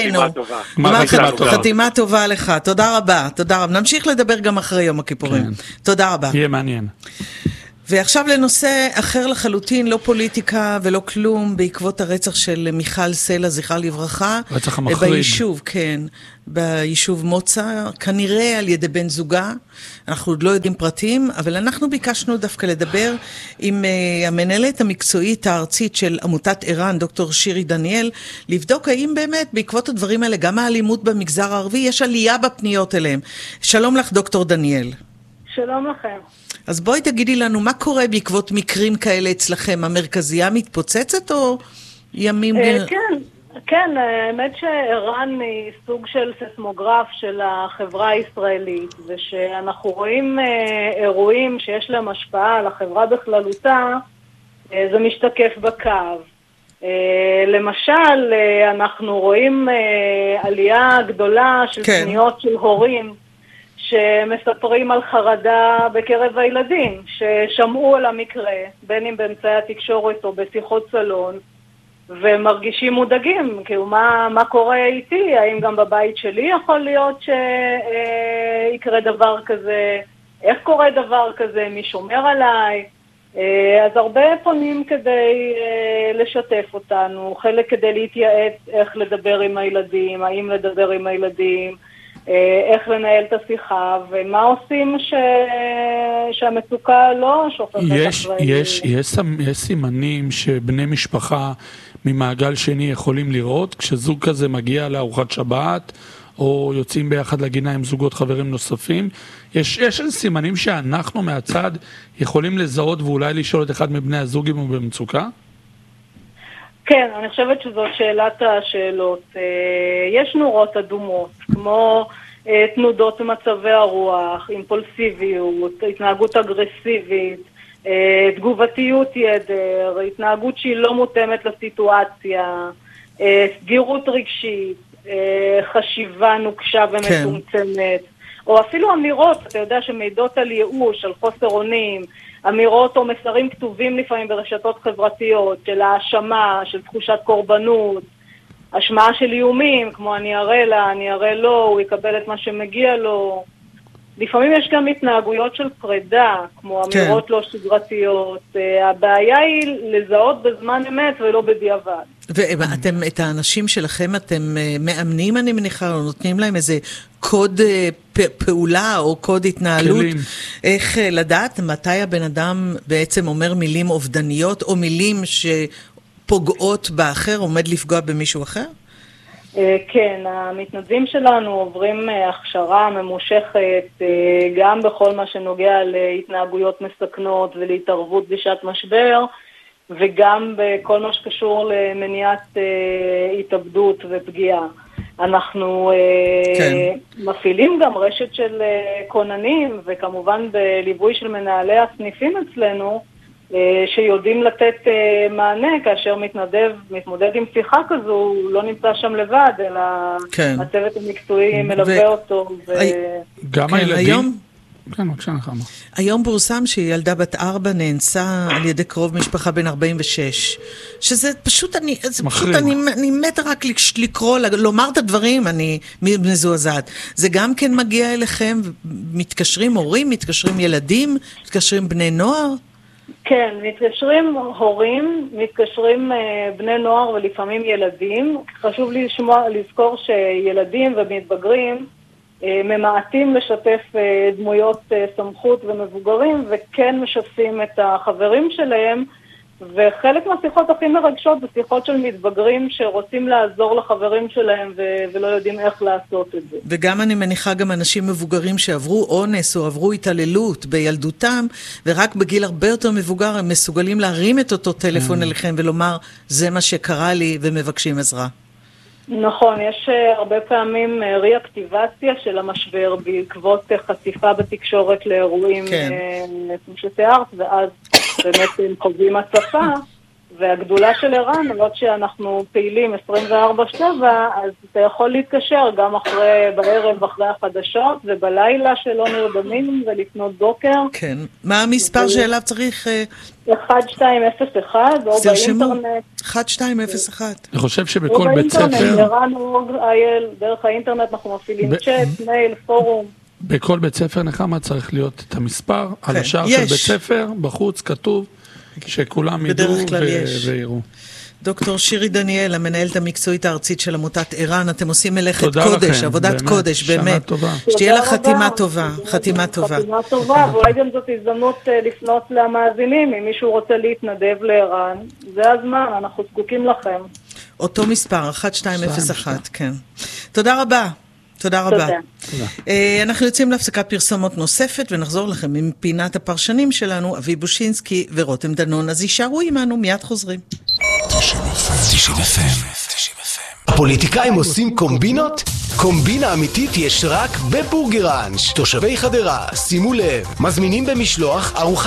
חתימה טובה. חתימה טובה לך, תודה רבה, תודה רבה. נמשיך לדבר גם אחרי יום הכיפורים. תודה רבה. יהיה מעניין. ועכשיו לנושא אחר לחלוטין, לא פוליטיקה ולא כלום, בעקבות הרצח של מיכל סלע, זכרה לברכה. רצח המחריד. ביישוב, כן. ביישוב מוצא, כנראה על ידי בן זוגה. אנחנו עוד לא יודעים פרטים, אבל אנחנו ביקשנו דווקא לדבר עם המנהלת המקצועית הארצית של עמותת ערן, דוקטור שירי דניאל, לבדוק האם באמת בעקבות הדברים האלה, גם האלימות במגזר הערבי, יש עלייה בפניות אליהם. שלום לך דוקטור דניאל. שלום לכם. אז בואי תגידי לנו, מה קורה בעקבות מקרים כאלה אצלכם? המרכזייה מתפוצצת או ימים... כן, האמת שערן היא סוג של ססמוגרף של החברה הישראלית, ושאנחנו רואים אירועים שיש להם השפעה על החברה בכללותה, זה משתקף בקו. למשל, אנחנו רואים עלייה גדולה של פניות של הורים, שמספרים על חרדה בקרב הילדים, ששמעו על המקרה, בין אם באמצעי התקשורת או בשיחות סלון, ומרגישים מודאגים, כאילו מה קורה איתי, האם גם בבית שלי יכול להיות שיקרה דבר כזה, איך קורה דבר כזה, מי שומר עליי, אז הרבה פונים כדי לשתף אותנו, חלק כדי להתייעץ איך לדבר עם הילדים, האם לדבר עם הילדים, איך לנהל את השיחה, ומה עושים שהמצוקה לא שופכת אחרי. יש סימנים שבני משפחה ממעגל שני יכולים לראות, כשזוג כזה מגיע לארוחת שבת, או יוצאים ביחד לגינה עם זוגות חברים נוספים, יש איזה סימנים שאנחנו מהצד יכולים לזהות ואולי לשאול את אחד מבני הזוג אם הוא במצוקה? כן, אני חושבת שזאת שאלת השאלות. יש נורות אדומות, כמו תנודות במצבי הרוח, אימפולסיביות, התנהגות אגרסיבית, תגובתיות יתר, התנהגות שהיא לא מותאמת לסיטואציה, סגירות רגשית, חשיבה נוקשה ומצומצמת, או אפילו אמירות, אתה יודע, שמעידות על ייאוש, על חוסר אונים, אמירות או מסרים כתובים לפעמים ברשתות חברתיות, של האשמה, של תחושת קורבנות, השמעה של איומים, כמו אני אראה לה, אני אראה לו, הוא יקבל את מה שמגיע לו. לפעמים יש גם התנהגויות של פרידה, כמו אמירות לא שגרתיות. הבעיה היא לזהות בזמן אמת ולא בדיעבד. ואתם, את האנשים שלכם, אתם מאמנים, אני מניחה, או נותנים להם איזה קוד פעולה או קוד התנהלות? כלים. איך לדעת מתי הבן אדם בעצם אומר מילים אובדניות, או מילים שפוגעות באחר, עומד לפגוע במישהו אחר? כן, המתנדבים שלנו עוברים הכשרה ממושכת גם בכל מה שנוגע להתנהגויות מסכנות ולהתערבות בשעת משבר, וגם בכל מה שקשור למניעת התאבדות ופגיעה. אנחנו מפעילים גם רשת של כוננים, וכמובן בליווי של מנהלי הסניפים אצלנו, שיודעים לתת מענה כאשר מתמודד עם שיחה כזו, הוא לא נמצא שם לבד, אלא הצוות המקצועי מלווה אותו. גם הילדים? היום פורסם שילדה בת 4 נאנסה על ידי קרוב משפחה בן 46, שזה פשוט, אני מתה רק לקרוא, לומר את הדברים, אני מזועזעת. זה גם כן מגיע אליכם, מתקשרים הורים, מתקשרים ילדים, מתקשרים בני נוער? כן, מתקשרים הורים, מתקשרים בני נוער ולפעמים ילדים. חשוב לזכור שילדים ומתבגרים ממעטים לשתף דמויות סמכות ומבוגרים, וכן משתפים את החברים שלהם, וחלק מהשיחות הכי מרגשות זה שיחות של מתבגרים שרוצים לעזור לחברים שלהם ולא יודעים איך לעשות את זה. וגם אני מניחה גם אנשים מבוגרים שעברו אונס או עברו התעללות בילדותם, ורק בגיל הרבה יותר מבוגר הם מסוגלים להרים את אותו טלפון אליכם ולומר, זה מה שקרה לי, ומבקשים עזרה. נכון, יש הרבה פעמים ריאקטיבציה של המשבר בעקבות חשיפה בתקשורת לאירועים כמו שתיארת, ואז באמת הם חווים הצפה, והגדולה של ערן, למרות שאנחנו פעילים 24/7, אז אתה יכול להתקשר גם בערב אחרי החדשות, ובלילה שלא נרדמים ולפנות בוקר. כן. מה המספר שאליו צריך... 1201, או באינטרנט. 1201. אני חושב שבכל בית ספר... ערן אייל, דרך האינטרנט אנחנו מפעילים צ'אט, מייל, פורום. בכל בית ספר נחמה צריך להיות את המספר, על השער של בית ספר, בחוץ כתוב, שכולם ידעו ויראו. דוקטור שירי דניאל, המנהלת המקצועית הארצית של עמותת ערן, אתם עושים מלאכת קודש, עבודת קודש, באמת. שתהיה לך חתימה טובה, חתימה טובה. חתימה טובה, ואולי גם זאת הזדמנות לפנות למאזינים, אם מישהו רוצה להתנדב לערן, זה הזמן, אנחנו זקוקים לכם. אותו מספר, 1201, כן. תודה רבה. תודה רבה. אנחנו יוצאים להפסקת פרסומות נוספת ונחזור לכם עם פינת הפרשנים שלנו, אבי בושינסקי ורותם דנון, אז יישארו עמנו, מיד חוזרים. 90 FM. הפוליטיקאים עושים קומבינות? קומבינה אמיתית יש רק בבורגראנץ'. תושבי חדרה, שימו לב, מזמינים במשלוח ארוחה